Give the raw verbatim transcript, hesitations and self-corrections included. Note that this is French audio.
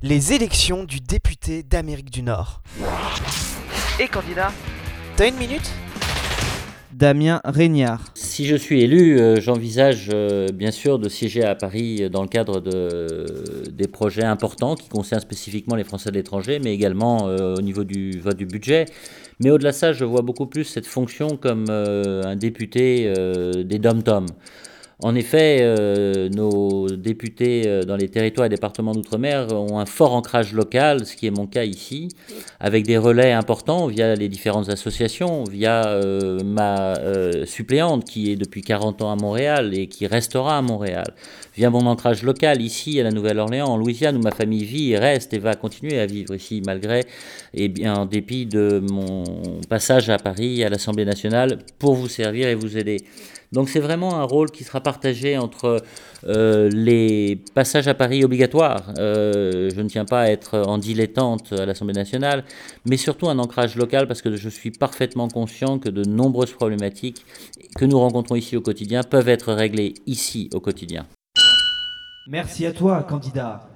Les élections du député d'Amérique du Nord. Et candidat, t'as une minute ? Damien Régnard. Si je suis élu, euh, j'envisage euh, bien sûr de siéger à Paris dans le cadre de, des projets importants qui concernent spécifiquement les Français de l'étranger, mais également euh, au niveau du vote du budget. Mais au-delà de ça, je vois beaucoup plus cette fonction comme euh, un député euh, des dom-toms. En effet, euh, nos députés euh, dans les territoires et départements d'outre-mer ont un fort ancrage local, ce qui est mon cas ici, avec des relais importants via les différentes associations, via euh, ma euh, suppléante qui est depuis quarante ans à Montréal et qui restera à Montréal, via mon ancrage local ici à la Nouvelle-Orléans, en Louisiane, où ma famille vit et reste et va continuer à vivre ici, malgré et bien en dépit de mon passage à Paris, à l'Assemblée nationale, pour vous servir et vous aider. Donc c'est vraiment un rôle qui sera partagé entre euh, les passages à Paris obligatoires, euh, je ne tiens pas à être en dilettante à l'Assemblée nationale, mais surtout un ancrage local parce que je suis parfaitement conscient que de nombreuses problématiques que nous rencontrons ici au quotidien peuvent être réglées ici au quotidien. Merci à toi, candidat.